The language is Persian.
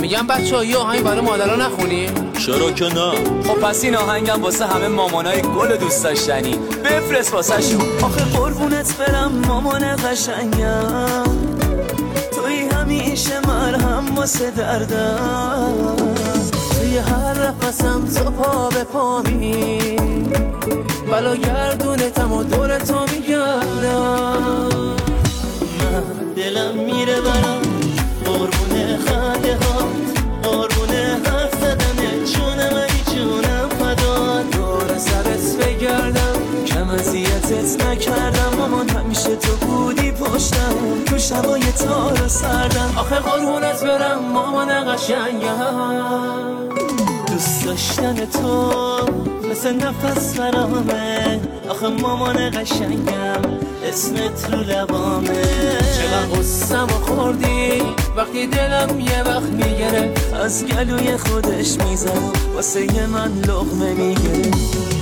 میگم بچه‌ها یه آهنگ برای مادرها نخونی؟ چرا که نه؟ خب پس این آهنگم واسه همه مامانای گل دوست داشتنی بفرست واسه شون. آخه قربونت برم مامان قشنگم، توی همیشه مرهم واسه دردم، توی هر نفسم تو پا به پامی، بلا گردونتم و دور تو میگردم. من دلم میره برم قربون خنده ها، قربون حرف زدن جونم ای جونم فدات، دور سرت بگردم کم اذیتت نکردم، مامان همیشه تو بودی پشتم تو شبای تار و سردم. آخه قربونت برم مامان قشنگم، دوست داشتن تو مثل نفس برامه، آخه مامان قشنگم اسمت رو لبامه. چقدر غصم و خوردی وقتی دلم یه وقت میگره، از گلوی خودش میزن واسه من لقمه میگره.